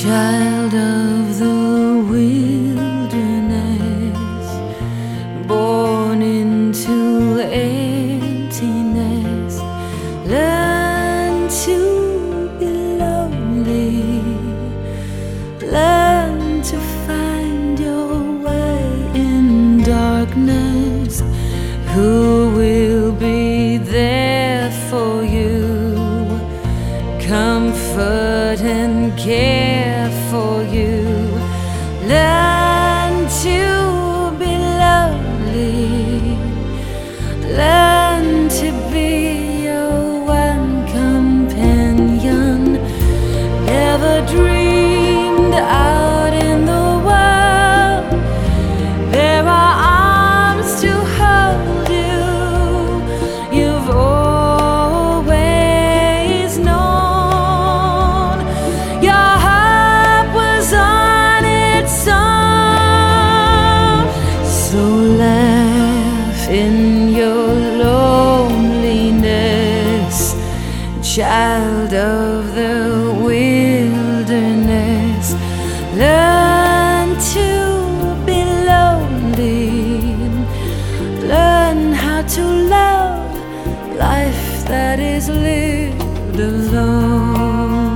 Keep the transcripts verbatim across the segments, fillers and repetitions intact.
Child of the wilderness, born into emptiness, learn to be lonely, learn to find your way in darkness. Who will be there for you, comfort and care for you? Learn to be lonely, learn to be your one companion. Never dreamed out in the world there are arms to hold you. You've always known your heart was on its own. So laugh in your loneliness, child of the wilderness. Learn to be lonely, learn how to love life that is lived alone.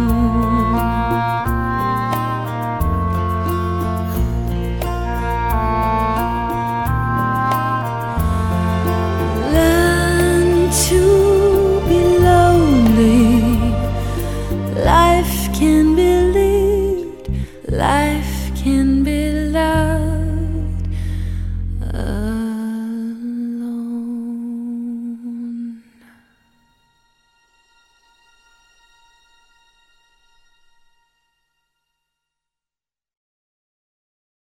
Learn to be lonely, life can be lived, life can